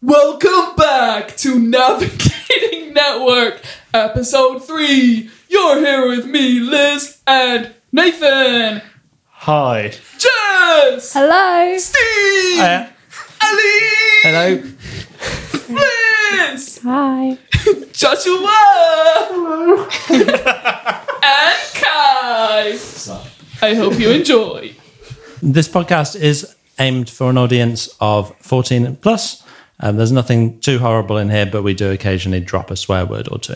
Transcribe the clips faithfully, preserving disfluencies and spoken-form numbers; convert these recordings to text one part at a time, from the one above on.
Welcome back to Navigating Network, episode three. You're here with me, Liz, and Nathan. Hi. Jess. Hello. Steve. Hiya. Ali. Hello. Liz. Hi. Joshua. Hello. And Kai. I hope you enjoy. This podcast is aimed for an audience of fourteen plus. Um, there's nothing too horrible in here, but we do occasionally drop a swear word or two.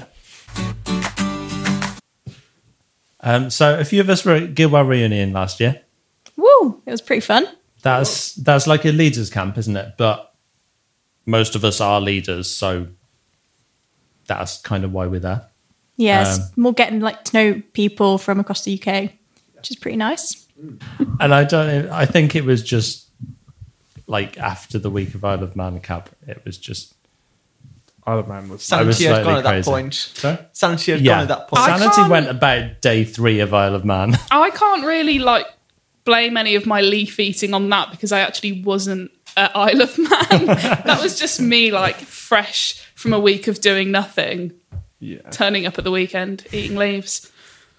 Um, so a few of us were at Guildwell Reunion last year. Woo! It was pretty fun. That's that's like a leaders camp, isn't it? But most of us are leaders, so that's kind of why we're there. Yes, Um, more getting like to know people from across the U K, which is pretty nice. And I don't. I think it was just like after the week of Isle of Man camp, it was just Isle of Man was. I was Sanity had slightly gone at that crazy. point. Sorry? Sanity had Yeah, gone at that point. I Sanity can't- went about day three of Isle of Man. I can't really like blame any of my leaf eating on that because I actually wasn't at Isle of Man. That was just me like fresh from a week of doing nothing, Yeah. turning up at the weekend, eating leaves.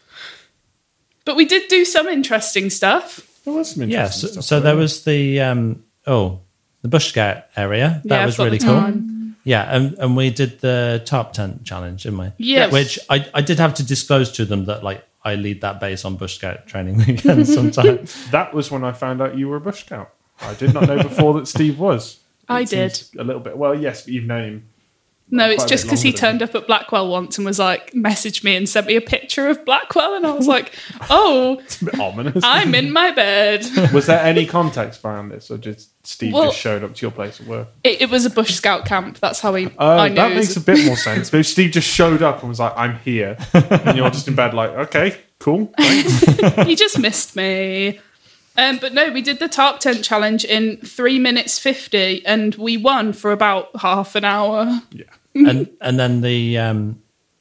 But we did do some interesting stuff. There was some Yeah, interesting so, stuff so there. there was the um, oh the Bush Scout area that Yeah, was I've got really the cool. time. Yeah, and, and we did the top tent challenge, didn't we? Yes. Which I, I did have to disclose to them that like I lead that base on Bush Scout training weekends sometimes. That was when I found out you were a Bush Scout. I did not know before that Steve was. I It did. seems a little bit. Well, yes, but you've known him. No, quite it's a just bit because he longer than turned up at Blackwell once and was like, messaged me and sent me a picture of Blackwell. And I was like, oh, It's a bit ominous. I'm in my bed. Was there any context behind this, or just Steve Well- just showed up to your place of work? It, it was a Bush Scout camp. That's how he, Oh, I knew. that it makes was- a bit more sense. But if Steve just showed up and was like, "I'm here," and you're just in bed, like, "Okay, cool." Thanks. He just missed me. Um, but no, we did the tarp tent challenge in three minutes fifty, and we won for about half an hour. Yeah. and and then the um,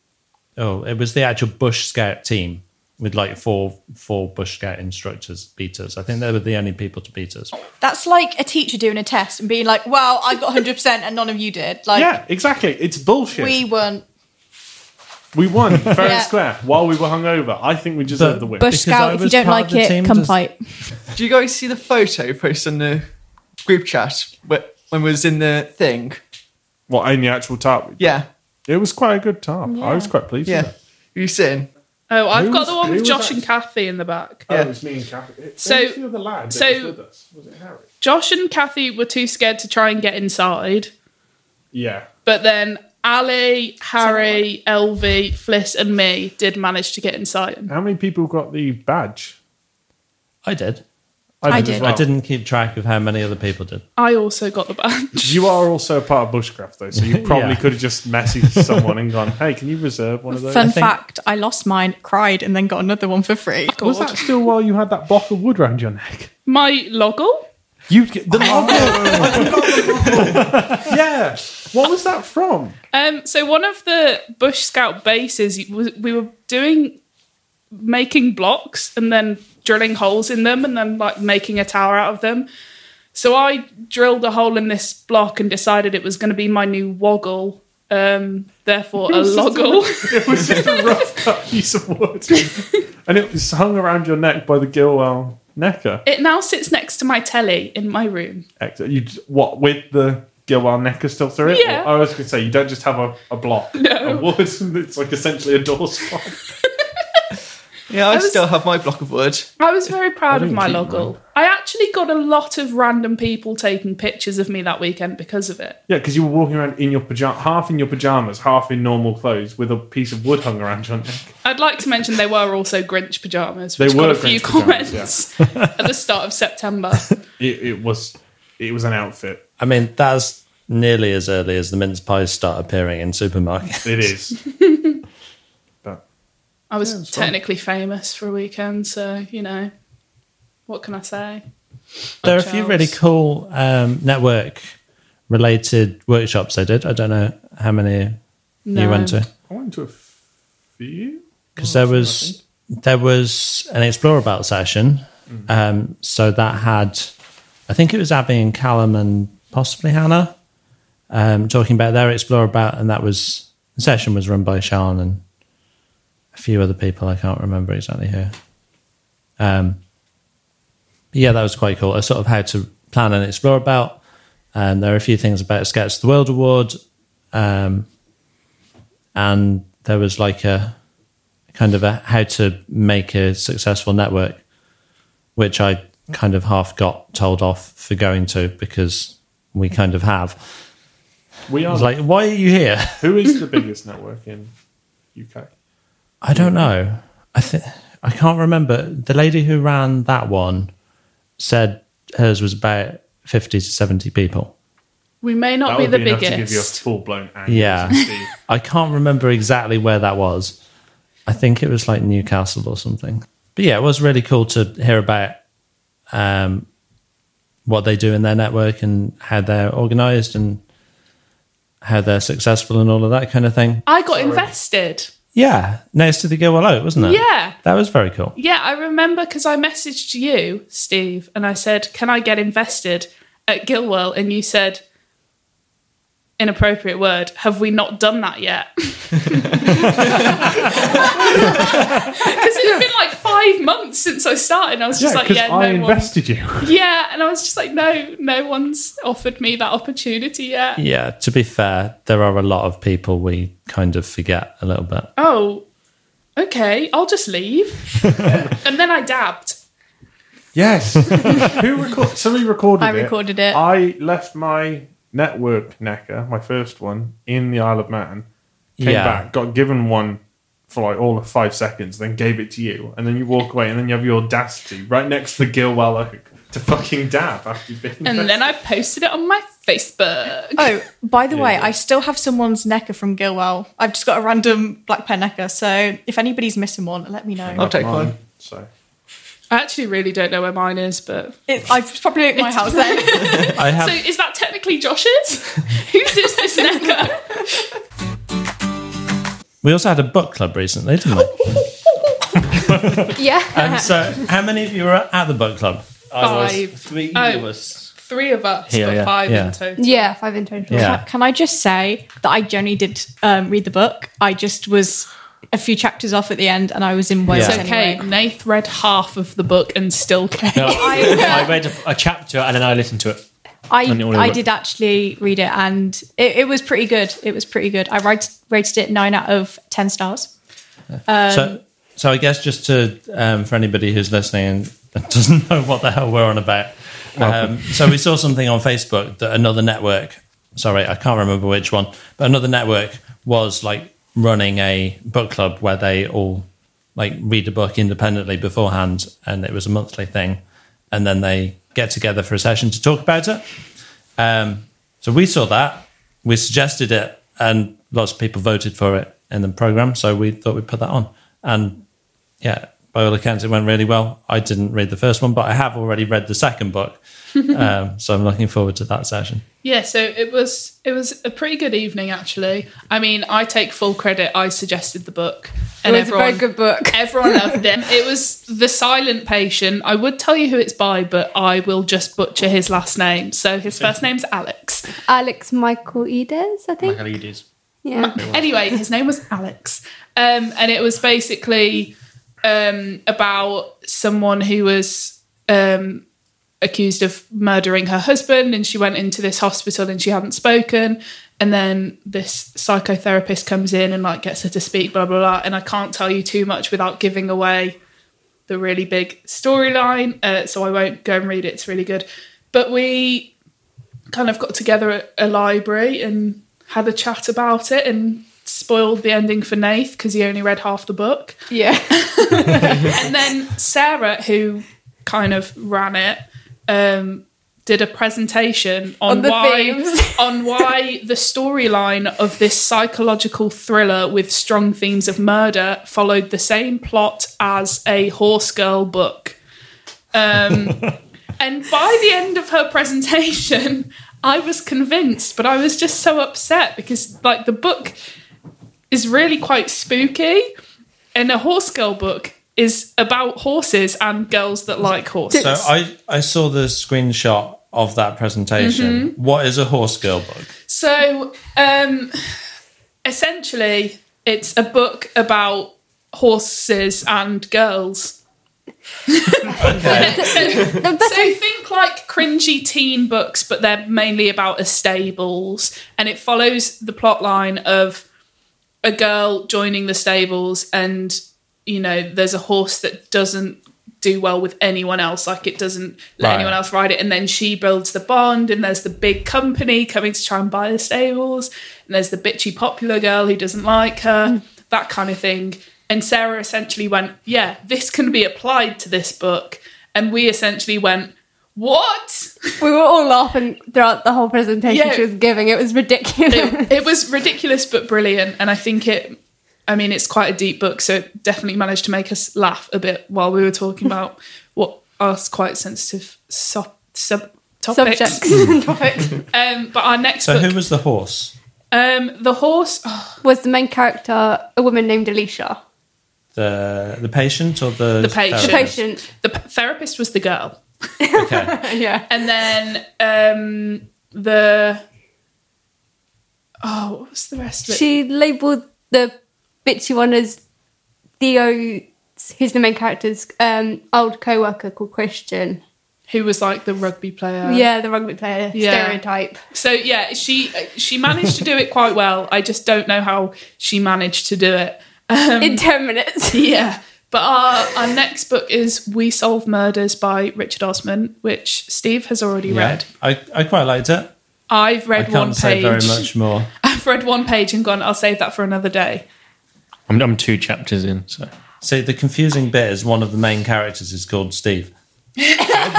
oh it was the actual Bush Scout team with like four four Bush Scout instructors beat us. I think they were the only people to beat us. That's like a teacher doing a test and being like, "Well, I got one hundred percent and none of you did." Like, Yeah, exactly. It's bullshit. we weren't. We won fair Yeah. and square while we were hungover. I think we deserved But- the win. Bush Because I Scout, if you was don't part of like the it, team, come does- fight. Do you guys see the photo posted in the group chat wh- when we was in the thing? What, in the actual tarp? Yeah, It was quite a good tarp. I was quite pleased yeah. with it. Were you sitting? Oh, I've Who got was- the one who with was Josh that? and Kathy in the back. Oh, Yeah. it was me and Kathy. It- So- who was the other lad that so- was with us? Was it Harry? Josh and Kathy were too scared to try and get inside. Yeah. But then Ali, Harry, Elvie, Fliss, and me did manage to get inside. How many people got the badge? I did. I as did. well. I didn't keep track of how many other people did. I also got the badge. You are also a part of Bushcraft, though, so you probably Yeah. could have just messaged someone and gone, "Hey, can you reserve one of those?" Fun think- fact: I lost mine, cried, and then got another one for free. Was that still while you had that block of wood round your neck? My loggle? You the yeah. What was that from? Um, so one of the Bush Scout bases, was- we were doing making blocks and then drilling holes in them and then like making a tower out of them. So I drilled a hole in this block and decided it was going to be my new woggle. Um, therefore, a loggle. It was just a rough cut piece of wood, and it was hung around your neck by the Gilwell necker. It now sits next to my telly in my room. Excellent. You what with the Gilwell necker still through it? Yeah. Or I was going to say you don't just have a, a block of wood. It's like essentially a door spot. Yeah, I, was- still have my block of wood. I was very proud of didn't my keep loggle. mine. I actually got a lot of random people taking pictures of me that weekend because of it. Yeah, because you were walking around in your pajama, half in your pajamas, half in normal clothes, with a piece of wood hung around your neck. I'd like to mention they were also Grinch pajamas, They which were got a few Grinch pajamas, comments at the start of September. It, it was, it was an outfit. I mean, that's nearly as early as the mince pies start appearing in supermarkets. It is. But I was it's fun. technically famous for a weekend, so, you know, what can I say? There are a few really cool um, network-related workshops I did. I don't know how many No. you went to. I went to a few. Because there was there was an Explore About session. Um, so that had, I think it was Abby and Callum and possibly Hannah. um, talking about their Explore About, and that was the session was run by Sean and a few other people. I can't remember exactly who. Um, yeah, that was quite cool. A sort of how to plan and explore about. And there are a few things about Scouts of the World Award. Um, and there was like a kind of a how to make a successful network, which I kind of half got told off for going to because we kind of have. We I are. was like, why are you here? Who is the biggest network in U K? I don't know. I think I can't remember. The lady who ran that one said hers was about fifty to seventy people. We may not That be would the be enough to give you a biggest. full blown. Yeah. I can't remember exactly where that was. I think it was like Newcastle or something. But yeah, it was really cool to hear about um, what they do in their network and how they're organised and how they're successful and all of that kind of thing. I got invested. Yeah, next to the Gilwell Oak, wasn't it? Yeah. That was very cool. Yeah, I remember because I messaged you, Steve, and I said, can I get invested at Gilwell? And you said, inappropriate word, have we not done that yet? Because it had been like five months since I started. And I was just Yeah, like, because yeah, no I one. invested you. Yeah, and I was just like, no, no one's offered me that opportunity yet. Yeah, to be fair, there are a lot of people we kind of forget a little bit. Oh, okay, I'll just leave. And then I dabbed. Yes. Who recorded? Somebody recorded I it. recorded it. I left my network necker, my first one, in the Isle of Man. Came Yeah. back, got given one for like all of five seconds, then gave it to you, and then you walk away, and then you have the audacity right next to the Gilwell Oak to fucking dab after you've been. And then I posted it on my Facebook. Oh, by the Yeah, way, yeah. I still have someone's necker from Gilwell. I've just got a random black pen necker, so if anybody's missing one, let me know. I'll take Mine, one. So I actually really don't know where mine is, but... It, I've probably at my house then. I have. So is that technically Josh's? Whose is this necker? We also had a book club recently, didn't we? Yeah. Um, so, how many of you were at the book club? Five. Three Oh. of us. Three of us, Here, but yeah. five Yeah. in total. Yeah, five in total. Yeah. Can I just say that I generally did um, read the book? I just was a few chapters off at the end, and I was in Wales Yeah. It's okay. anyway. Nath read half of the book and still came. No, I read a, a chapter and then I listened to it. I, And the audio I book. did actually read it, and it, it was pretty good. It was pretty good. I rated, rated it nine out of ten stars. so, so I guess just to um, for anybody who's listening and doesn't know what the hell we're on about. Um, so we saw something on Facebook that another network. Sorry, I can't remember which one, but another network was like running a book club where they all like read a book independently beforehand, and it was a monthly thing, and then they get together for a session to talk about it. Um, so we saw that, we suggested it, and lots of people voted for it in the program. So we thought we'd put that on, and yeah, by all accounts, it went really well. I didn't read the first one, but I have already read the second book, um, so I'm looking forward to that session. Yeah, so it was it was a pretty good evening actually. I mean, I take full credit. I suggested the book, It was a very good book. Everyone loved it. It was The Silent Patient. I would tell you who it's by, but I will just butcher his last name. So his first name's Alex. Alex Michael Edes, I think. Michael Edes. Yeah. Anyway, his name was Alex. Um, and it was basically um, about someone who was um, accused of murdering her husband, and she went into this hospital and she hadn't spoken. And then this psychotherapist comes in and like gets her to speak, blah, blah, blah. And I can't tell you too much without giving away the really big storyline. Uh, so I won't go and read it. It's really good. But we kind of got together at a library and had a chat about it and spoiled the ending for Nath because he only read half the book. Yeah. And then Sarah, who kind of ran it, um, did a presentation on, On the why themes. on why the storyline of this psychological thriller with strong themes of murder followed the same plot as a Horse Girl book. Um, and by the end of her presentation, I was convinced, but I was just so upset because, like, the book is really quite spooky, and a Horse Girl book is about horses and girls that like horses. So I, I saw the screenshot of that presentation. Mm-hmm. What is a horse girl book? So, um, essentially, it's a book about horses and girls. Okay. so, so think like cringy teen books, but they're mainly about stables, and it follows the plot line of a girl joining the stables, and you know, there's a horse that doesn't do well with anyone else, like it doesn't let Right. anyone else ride it, and then she builds the bond, and there's the big company coming to try and buy the stables, and there's the bitchy popular girl who doesn't like her, that kind of thing. And Sarah essentially went, yeah, this can be applied to this book, and we essentially went, what? We were all laughing throughout the whole presentation Yeah. she was giving. It was ridiculous. it, it was ridiculous but brilliant, and I think it I mean it's quite a deep book, so it definitely managed to make us laugh a bit while we were talking about what are quite sensitive sub, sub topics. Subjects. Topics. Um, but our next So book, who was the horse? um, the horse, oh, Was the main character a woman named Alicia? The the patient or the The patient. The therapist? patient. the p- therapist was the girl, Okay. Yeah. and then um, the oh, what was the rest of it? She labelled the bitchy one as Theo, who's the main character's um, old co-worker called Christian. Who was like the rugby player? Yeah, the rugby player Yeah. stereotype. So yeah, she she managed to do it quite well. I just don't know how she managed to do it. Um, In ten minutes. yeah, but our our next book is We Solve Murders by Richard Osman, which Steve has already Yeah. read. I, I quite liked it. I've I read can't one say page. very much more. I've read one page and gone, I'll save that for another day. I'm, I'm two chapters in, so See, the confusing bit is one of the main characters is called Steve. See,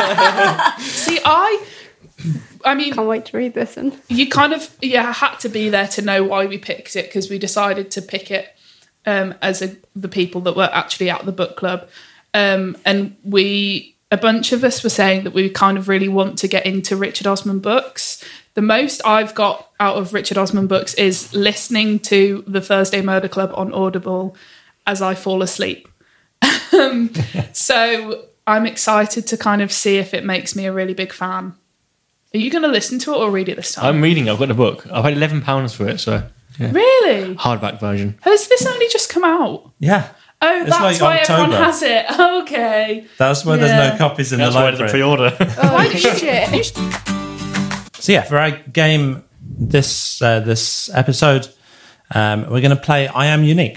I, I mean, Can't wait to read this one. you kind of yeah had to be there to know why we picked it, because we decided to pick it um, as a, the people that were actually at the book club, um, and we a bunch of us were saying that we kind of really want to get into Richard Osman books. The most I've got out of Richard Osman books is listening to the Thursday Murder Club on Audible as I fall asleep. um, so I'm excited to kind of see if it makes me a really big fan. Are you going to listen to it or read it this time? I'm reading. I've got the book. I paid eleven pounds for it, so yeah. Really? Hardback version. Has this only just come out? Yeah. Oh, It's that's like why everyone October. has it. Okay. That's why Yeah. there's no copies in That's the why I did the library. pre-order. Oh, shit. So yeah, for our game this uh, this episode, um, we're going to play I Am Unique,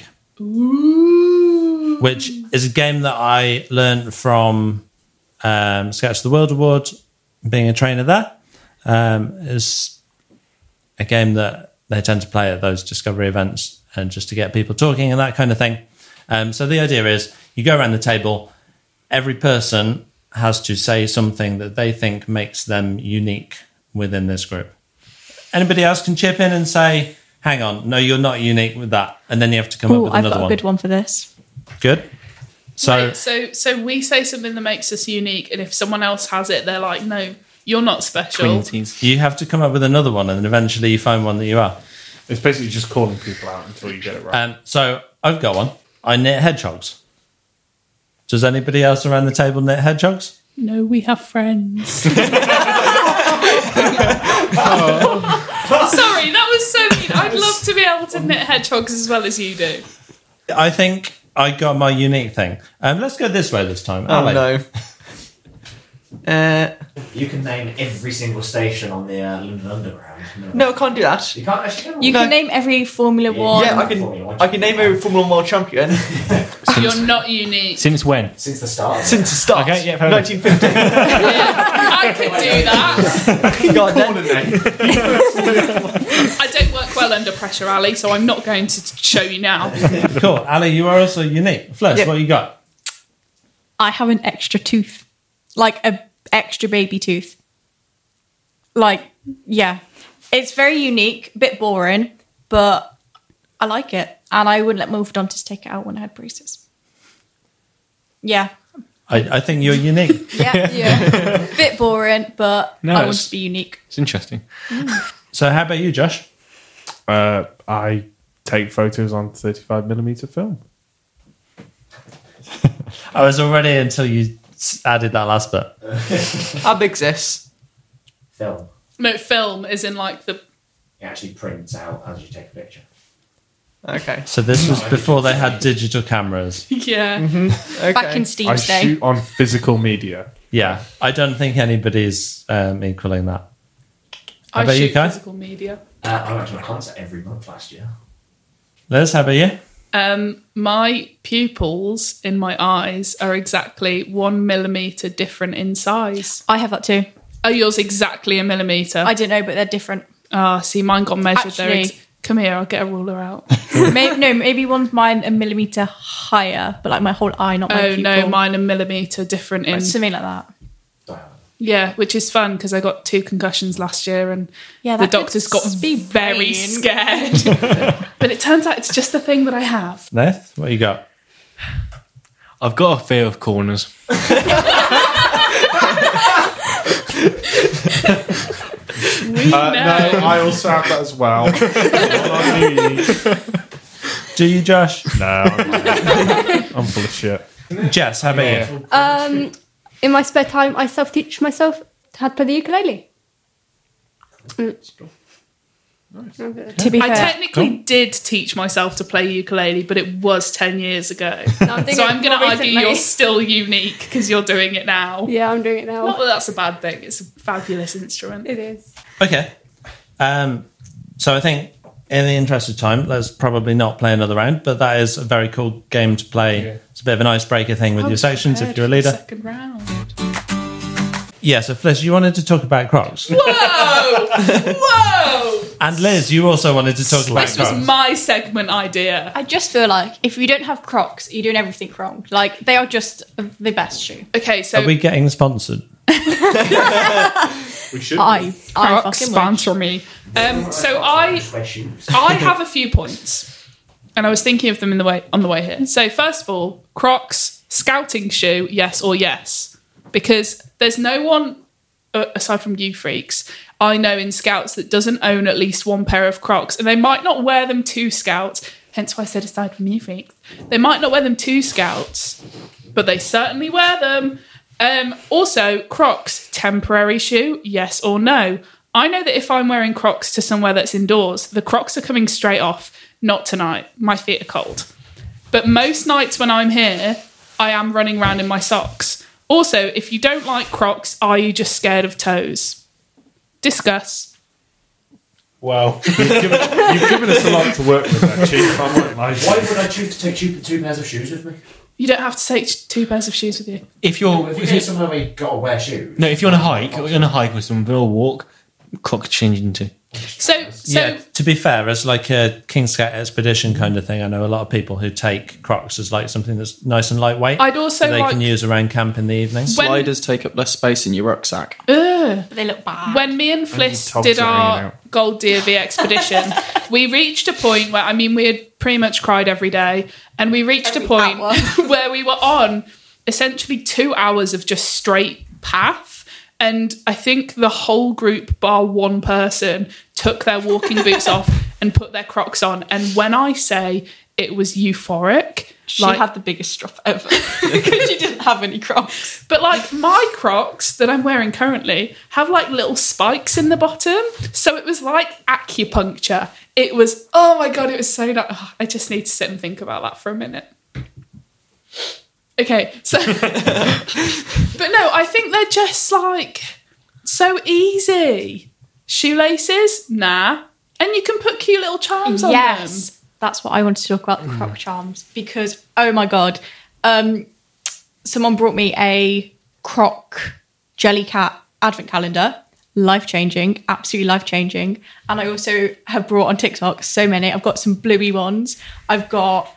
which is a game that I learned from um, Sketch the World Award, being a trainer there. Um, it's a game that they tend to play at those Discovery events, and just to get people talking and that kind of thing. Um, so the idea is you go around the table, every person has to say something that they think makes them unique within this group. Anybody else can chip in and say, hang on, no, you're not unique with that. And then you have to come up Oh, with I've another got a one. good one for this. Good. So, Right, so so we say something that makes us unique, and if someone else has it, they're like, no, you're not special. Twinsies. you have to come up with another one, and then eventually you find one that you are. It's basically just calling people out until you get it right. Um, so I've got one. I knit hedgehogs. Does anybody else around the table knit hedgehogs? No, we have friends. Sorry, that was so mean. I'd love to be able to knit hedgehogs as well as you do. I think I got my unique thing. Um, let's go this way this time. Oh Ali. no. Uh, You can name every single station on the uh, London Underground. no, I can't do that. You can't actually. You No. can name every Formula One. Yeah, I can. I can name every Formula One world champion You're not unique. Since when? Since the start. since the start. Okay, yeah, fair enough. nineteen fifty. I could do that. Go on then. I don't work well under pressure, Ali, so I'm not going to show you now. Cool. Ali, you are also unique. Fliss, Yep. what you got? I have an extra tooth, like a extra baby tooth. Like, yeah, it's very unique, bit boring, but I like it, and I wouldn't let my orthodontist take it out when I had braces. Yeah, I, I think you're unique. yeah, yeah. Bit boring, but No, I want it's- to be unique. It's interesting. So how about you, Josh? Uh, I take photos on thirty-five millimeter film. I was already until you s- added that last bit. How big's this? Film. No, film is in like the. It actually prints out as you take a picture. Okay. So this was before they had digital cameras. Yeah. Okay. Back in I Steve's day. shoot on physical media. Yeah, I don't think anybody's um, equaling that. How I about you, shoot Kai? physical media. Uh, I went to a concert every month last year. Liz, how about you? Um, my pupils in my eyes are exactly one millimeter different in size. I have that too. Are yours exactly a millimeter? I don't know, but they're different. Ah, see, mine got measured. They're Actually- ex- Come here, I'll get a ruler out. maybe, no, maybe one's mine a millimeter higher, but like my whole eye, not my Oh pupil. no, mine a millimeter different in. Something like that. Yeah, which is fun because I got two concussions last year and Yeah, the that could doctors got be very brain. scared. But it turns out it's just a thing that I have. Neth, what you got? I've got a fear of corners. We Uh, know. no, I also have that as well. Not me. Do you, Josh? No, I'm, I'm full of shit. Jess, how about you? Um, in my spare time, I self-teach myself how to play the ukulele. To be I fair, technically did teach myself to play ukulele, but it was ten years ago. No, I'm doing So it I'm going to more argue recently. you're still unique because you're doing it now. Yeah, I'm doing it now. Not that that's a bad thing. It's a fabulous instrument. It is. Okay. Um, so I think in the interest of time, let's probably not play another round, but that is a very cool game to play. Yeah. It's a bit of an icebreaker thing with I your was sections if prepared you're a for the leader. Second round. Yeah, so Fliss, you wanted to talk about Crocs. Whoa! Whoa! And Liz, you also wanted to talk about This was Crocs. my segment idea. I just feel like if you don't have Crocs, you're doing everything wrong. Like they are just the best shoe. Okay, so Are we getting sponsored? We should. I, I Crocs fucking sponsor me. Um, so I, Just wear shoes. I have a few points, and I was thinking of them in the way on the way here. So first of all, Crocs scouting shoe, yes or yes, because there's no one uh, aside from you freaks I know in Scouts that doesn't own at least one pair of Crocs, and they might not wear them to Scouts. Hence why I said aside from you freaks, they might not wear them to Scouts, but they certainly wear them. Um, also, Crocs temporary shoe, yes or no? I know that if I'm wearing Crocs to somewhere that's indoors, the Crocs are coming straight off. Not tonight. My feet are cold. But most nights when I'm here, I am running around in my socks. Also, if you don't like Crocs, are you just scared of toes? Discuss. Well, you've given, you've given us a lot to work with there, Chief. I won't lie to Why you. would I choose to take two, two pairs of shoes with me? You don't have to take two pairs of shoes with you. If you're, If if you go you, somewhere where you've got to wear shoes. no, if you're on a hike, you're on a hike with someone, or walk, Crocs change into. So, so Yeah, to be fair, as like a King Scout expedition kind of thing, I know a lot of people who take Crocs as like something that's nice and lightweight. I'd also that they like- can use around camp in the evening. When- Sliders take up less space in your rucksack. ugh. They look bad. When me and Fliss togs did are hanging our out. Gold D V expedition, we reached a point where, I mean, we had pretty much cried every day, and we reached Every a point hour. where we were on essentially two hours of just straight path. And I think the whole group, bar one person, took their walking boots off and put their Crocs on. And when I say it was euphoric, She like, had the biggest strop ever because she didn't have any Crocs. but like my Crocs that I'm wearing currently have like little spikes in the bottom. So it was like acupuncture. It was, oh my God, it was so nice. Oh, I just need to sit and think about that for a minute. Okay, so, but no, I think they're just like so easy. Shoelaces, nah. And you can put cute little charms on them. Yes, that's what I wanted to talk about, the Croc charms, because oh my God, um, someone brought me a Croc Jellycat advent calendar. Life changing, absolutely life changing. And I also have brought on TikTok so many. I've got some bluey ones. I've got,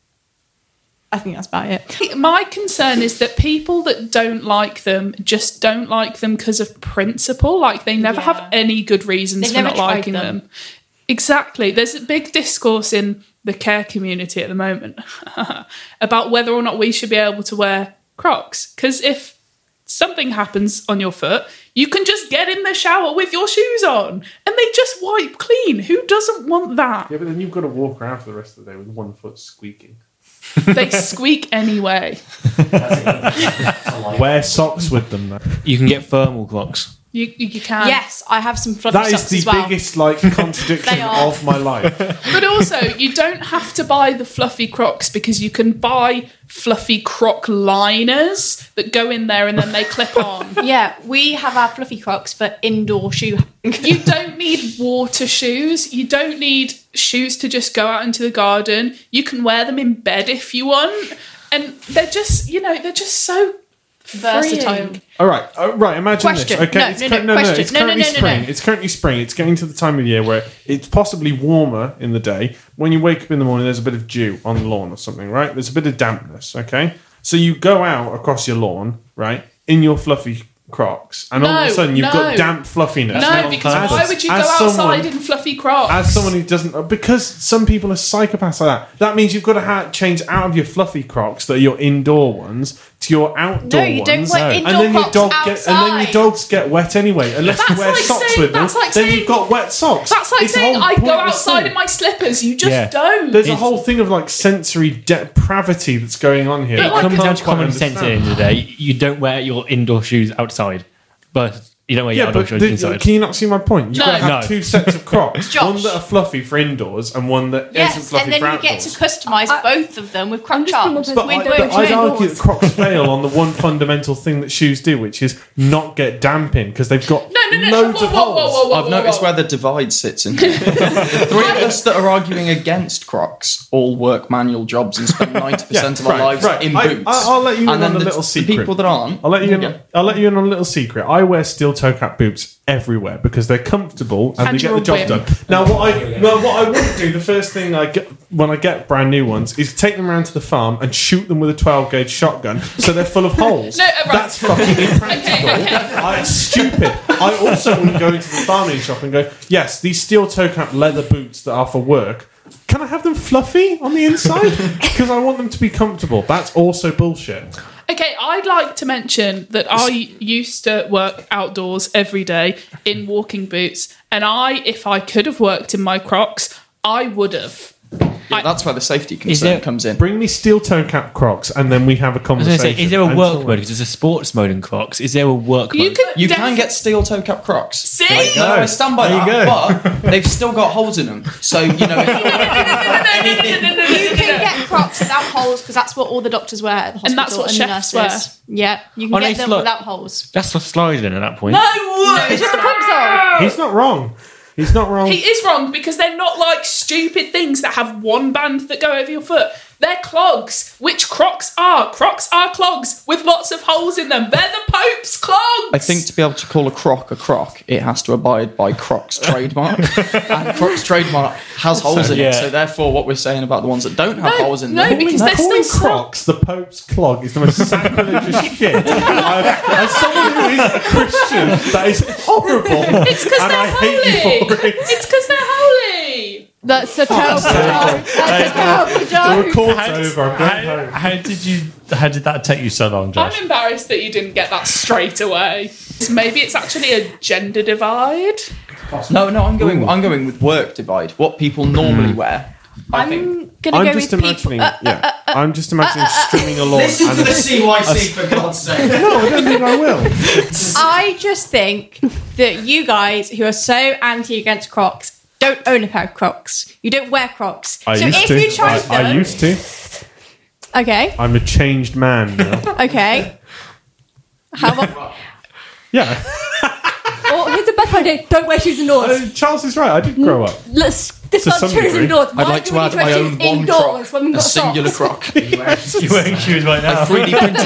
I think that's about it. My concern is that people that don't like them just don't like them because of principle. Like they never Yeah. have any good reasons They've for never not tried liking them. them. Exactly. There's a big discourse in the care community at the moment about whether or not we should be able to wear Crocs. Because if something happens on your foot, you can just get in the shower with your shoes on and they just wipe clean. Who doesn't want that? Yeah, but then you've got to walk around for the rest of the day with one foot squeaking. They squeak anyway. That's a, that's a lie. Wear socks with them, though. You can get thermal Crocs. You you can. Yes, I have some fluffy That socks is the as well. biggest like contradiction They are. of my life. But also, you don't have to buy the fluffy Crocs because you can buy fluffy Croc liners that go in there and then they clip on. Yeah, we have our fluffy Crocs for indoor shoe. You don't need water shoes. You don't need shoes to just go out into the garden. You can wear them in bed if you want. And they're just, you know, they're just so Versatile. freeing. All right, uh, right. Imagine Question. this. Okay, No, it's no, cur- no, no, no, question. it's No, no, currently no, no, spring. no. It's currently spring. It's getting to the time of year where it's possibly warmer in the day. When you wake up in the morning, there's a bit of dew on the lawn or something, right? There's a bit of dampness. Okay, so you go out across your lawn, right, in your fluffy Crocs, and all of a No, sudden you've no. got damp fluffiness. No, because purpose. why would you go As outside someone- in fluffy Crocs? As someone who doesn't, because some people are psychopaths like that. That means you've got to ha- change out of your fluffy Crocs that are your indoor ones to your outdoor No, you ones. don't wear and indoor then your Crocs dog get, and then your outside. dogs get wet anyway. Unless you That's wear like socks saying- with them, that's like then saying- you've got wet socks. That's like It's a saying whole I go pointless outside thing. in my slippers. You just Yeah. don't. There's a It's- whole thing of like sensory depravity that's going on here. But It like- I comes can't down to quite common sense at the understand. end of the day. You don't wear your indoor shoes outside, but you don't wear your Yeah, outdoor but shoes the- inside. can you not see my point? You've No. got to have No. two sets of Crocs. Josh. One that are fluffy for indoors and one that not Yes, fluffy and then for you outdoors. get to customise I- both of them with Croc I'm just thinking charms. of But, We're I, doing but I'd two argue indoors. that Crocs fail on the one fundamental thing that shoes do, which is not get damp in because they've got No, no, no. loads whoa, of whoa, holes. whoa, whoa, whoa, I've whoa, noticed whoa. where the divide sits in. The three of us that are arguing against Crocs all work manual jobs and spend ninety percent of our right, lives right. in I- boots. I- I'll let you in and then on a the, little the secret. people that aren't, I'll let you there in. go. I'll let you in on a little secret. I wear steel toe cap boots everywhere because they're comfortable and, And they get you're the a job wimp. done. Now, what I well, what I would do the first thing I get when I get brand new ones is take them around to the farm and shoot them with a twelve gauge shotgun so they're full of holes. No, uh, right. That's fucking impractical. Okay, okay. I, it's stupid. I also wouldn't go into the farming shop and go, yes, these steel toe cap leather boots that are for work. Can I have them fluffy on the inside? Because I want them to be comfortable. That's also bullshit. Okay, I'd like to mention that I used to work outdoors every day in walking boots, and I, if I could have worked in my Crocs, I would have. Yeah, I- that's where the safety Is concern there- comes in. Bring me steel toe cap Crocs, and then we have a I was going to conversation. say, is there a And work so- mode? Because there's a sports mode in Crocs. Is there a work You mode? could You def- can get steel toe cap Crocs. See? Like, no, I stand by There you that, but they've still got holes in them. So, you know, You can get Crocs without holes because that's what all the doctors wear at the hospital. And that's what the chefs nurses. Yeah, you can Oh, get nice them look. without holes. That's for sliding at that point. No, It's just a pump sole. He's not wrong. He's not wrong. he is wrong because they're not like stupid things that have one band that go over your foot. They're clogs, which Crocs are. Crocs are clogs with lots of holes in them. They're the Pope's clogs. I think to be able to call a croc a croc, it has to abide by Croc's trademark. And Croc's trademark has holes in yeah. it. So, therefore, what we're saying about the ones that don't have No, holes in no, them. because Calling they're still Crocs the Pope's clog is the most sacrilegious shit. I've, as someone who is a Christian, that is horrible. It's because and they're I hate you holy. for it. It's because they're holy. That's a terrible joke. That's a terrible The joke. record's over. I'm going How, home. how did you? How did that take you so long, Josh? I'm embarrassed that you didn't get that straight away. Maybe it's actually a gender divide. No, no, I'm going. I'm going with work divide. What people normally wear. I think. I'm gonna I'm go just with imagining. people. Uh, yeah, I'm just imagining strimming a lawn. and a- C Y C for God's sake. No, I don't think I will. I just think that you guys who are so anti against Crocs don't own a pair of Crocs. You don't wear Crocs. I so used if to. you try I, them, I used to. okay, I'm a changed man now. okay. How about Yeah, Or here's a better idea: don't wear shoes indoors. uh, Charles is right. I did grow up. Let's To discard some shoes degree. indoors. I'd like to add my own one indoors croc, when we've a got singular socks. croc. You're wearing shoes right now. three D printed.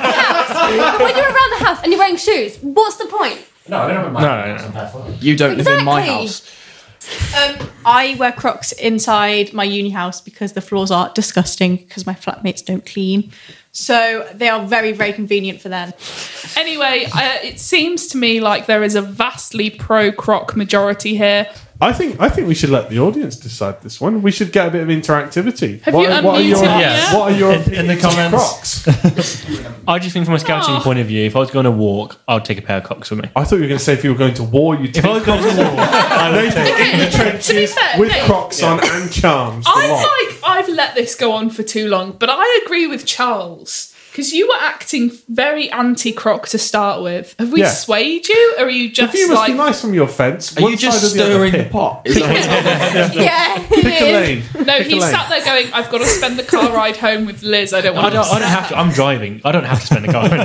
But when you're around the house and you're wearing shoes, what's the point? No, I don't have my No, no, no. You don't live in my Exactly. house. Um, I wear Crocs inside my uni house because the floors are disgusting because my flatmates don't clean. So they are very, very convenient for them. Anyway, uh, it seems to me like there is a vastly pro-Croc majority here. I think I think we should let the audience decide this one. We should get a bit of interactivity. Have what, you what are unmuted your, it yet? What are your In- in the opinions on comments. Crocs? I just think from a scouting Oh. point of view, if I was going to walk, I'd take a pair of Crocs with me. I thought you were going to say if you were going to war, you'd take If I was going to war, I would Nathan take in the To be trenches fair, with Nate, Crocs on and charms. the I've lot. like I've let this go on for too long, but I agree with Charles. Because you were acting very anti-croc to start with. Have we Yeah. swayed you, or are you The just view must like... be nice from your fence. Are One you just side or the other stirring the pick. pot? Is that what's Yeah, Pick a it is. lane. No, Pick a he lane. sat there going, I've got to spend the car ride home with Liz. I don't want I don't, to... I don't have to. I'm driving. I don't have to spend the car.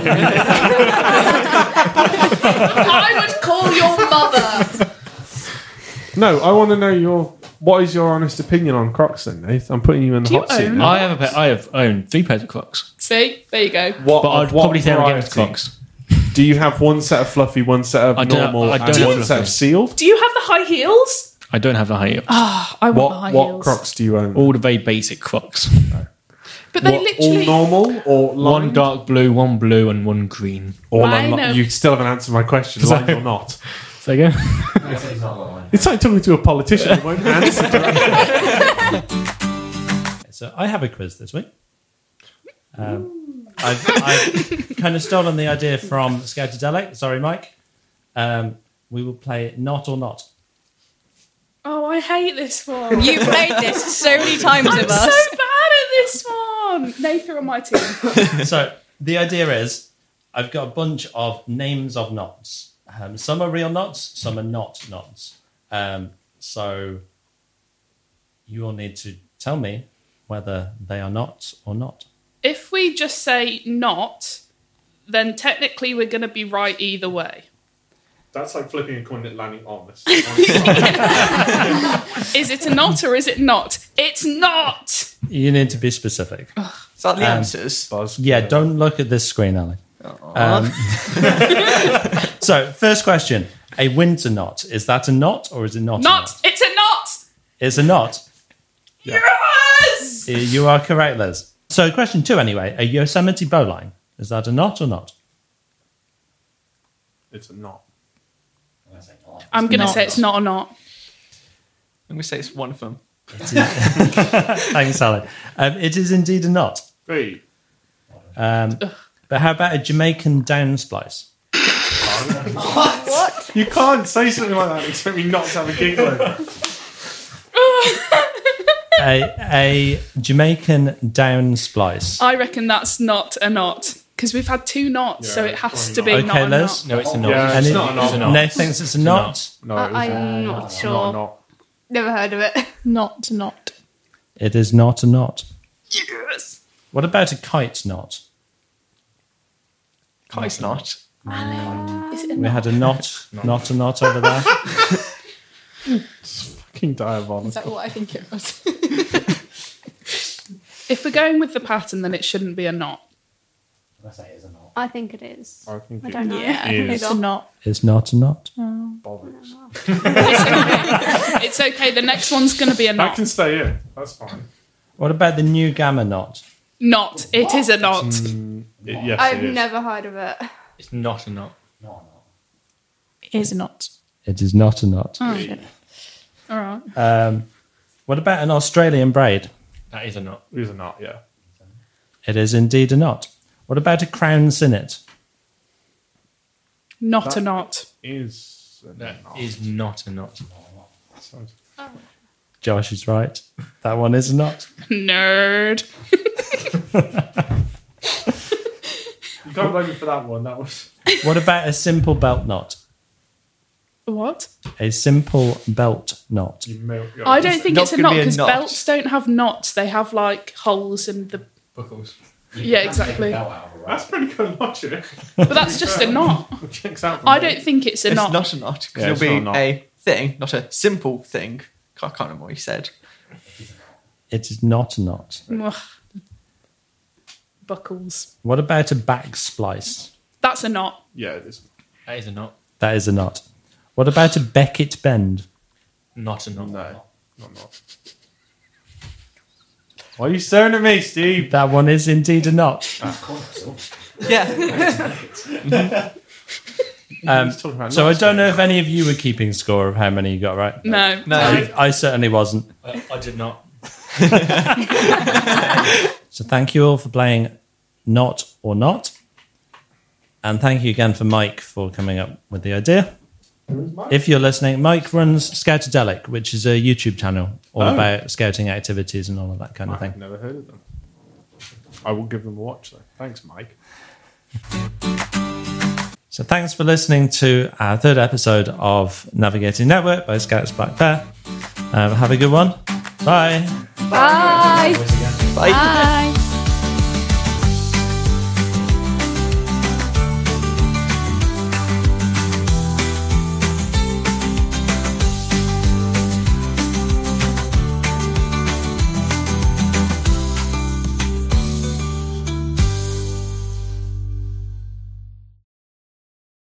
I would call your mother. No, I want to know your. What is your honest opinion on Crocs then, Nath? I'm putting you in the Do you hot seat. own now. I have a pair, I have owned three pairs of Crocs, See? There you go. What, but of I'd what probably say I'm against variety? Crocs. Do you have one set of fluffy, one set of I don't have- normal, I don't and have one fluffy. set of sealed? Do you have the high heels? I don't have the high heels. Oh, I want the high What what heels. Crocs do you own? All the very basic Crocs. But they What, literally... all normal or One lined? dark blue, one blue, and one green. Or Mine unli- are- You still haven't answered my question. Lined or not? Say again. It's not like It's like talking to a politician who won't answer. So I have a quiz this week. Um, I've, I've kind of stolen the idea from Scoutadelic. Sorry, Mike. Um, we will play Not or Not. Oh, I hate this one. You played this so many times I'm with so us. bad at this one. Nathan on my team. So the idea is I've got a bunch of names of knots. Um, some are real knots, some are not knots. Um, so you will need to tell me whether they are knots or not. If we just say not, then technically we're going to be right either way. That's like flipping a coin and landing on this. Is it a knot or is it not? It's not! You need to be specific. Is that the Um, answers? Buzz. Yeah, don't look at this screen, Ali. Um, so, first question. A winter knot. Is that a knot or is it not a Not! knot? It's a knot! It's a knot. Yes! You are correct, Liz. So, question two anyway. A Yosemite bowline. Is that a knot or not? It's a knot. I'm going to Not. say it's not a knot. I'm going to say it's one of them. Thanks, Sally. Um, it is indeed a knot. Three. Um, but how about a Jamaican down splice? What? You can't say something like that and expect me not to have a giggle over it. A, a Jamaican down splice. I reckon that's not a knot. Because we've had two knots, so Yeah, it has it's to be Okay, not a Liz? knot. No, it's a knot. Yeah, And it's it- not a knot. It's a knot. Nate thinks it's a knot. No, I- it was I'm not not sure. a knot. Never heard of it. Not, not. It is not a knot. Yes! What about a kite knot? Kite's not. Is it a We knot? had a knot, not a knot over there. Fucking diabolical. Is that what I think it was? If we're going with the pattern, then it shouldn't be a knot. I say it's a knot. I think it is. I think I it don't know. Yeah, It is. it's a not. It's not a knot. bollocks. It's okay, the next one's going to be a That knot. can stay in. That's fine. What about the new gamma knot? Not. It is a knot. It- yes, I've it is. never heard of it. It's not a knot. Not a knot. It is a not. It is not a knot. Oh, shit. All right. Um, what about an Australian braid? That is a knot. It is a knot, yeah. It is indeed a knot. What about a crown sinnet? Not a knot. Is a That knot. is not a knot. Sounds- Josh is right. That one is a knot. Nerd. You can't blame me for that one. That was. What about a simple belt knot? What? A simple belt knot. You may, I don't think not it's a gonna knot be a because knot. belts don't have knots. They have like holes in the. Buckles. Yeah, exactly. That's pretty good logic. But that's just a knot. Checks out. for I me. don't think it's a It's knot. not a knot. Because Yeah, it'll it's be not a knot. a thing, not a simple thing. I can't remember what he said. It is not a knot. Ugh. Buckles. What about a back splice? That's a knot. Yeah, it is. That is a knot. That is a knot. What about a Beckett bend? Not a knot. No, not not. Why are you staring at me, Steve? That one is indeed a knot. Yeah. Um, He's talking about so I knots, don't know mate. if any of you were keeping score of how many you got right. No. No. I, I certainly wasn't. I, I did not. So thank you all for playing Not or Not. And thank you again for Mike for coming up with the idea. If you're listening, Mike runs Scoutadelic, which is a YouTube channel all Oh. about scouting activities and all of that kind of I've thing. never heard of them. I will give them a watch though. Thanks, Mike. So thanks for listening to our third episode of Navigating Network by Scouts Black Bear. Um, have a good one. Bye. Bye. Bye. Bye.